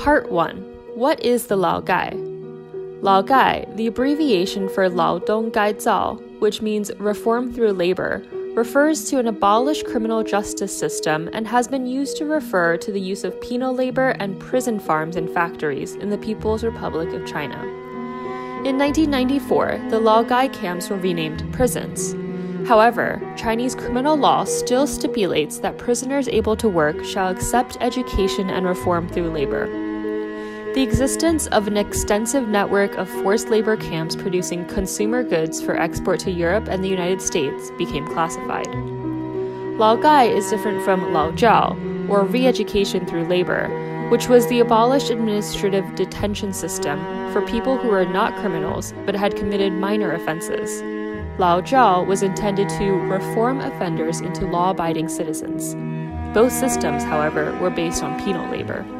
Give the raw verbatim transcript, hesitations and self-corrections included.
Part one. What is the Laogai? Laogai, the abbreviation for Laodong Gaizao, which means reform through labor, refers to an abolished criminal justice system and has been used to refer to the use of penal labor and prison farms and factories in the People's Republic of China. In nineteen ninety-four, the Laogai camps were renamed prisons. However, Chinese criminal law still stipulates that prisoners able to work shall accept education and reform through labor. The existence of an extensive network of forced labor camps producing consumer goods for export to Europe and the United States became classified. Laogai is different from Laojiao, or re-education through labor, which was the abolished administrative detention system for people who were not criminals but had committed minor offenses. Laojiao was intended to reform offenders into law-abiding citizens. Both systems, however, were based on penal labor.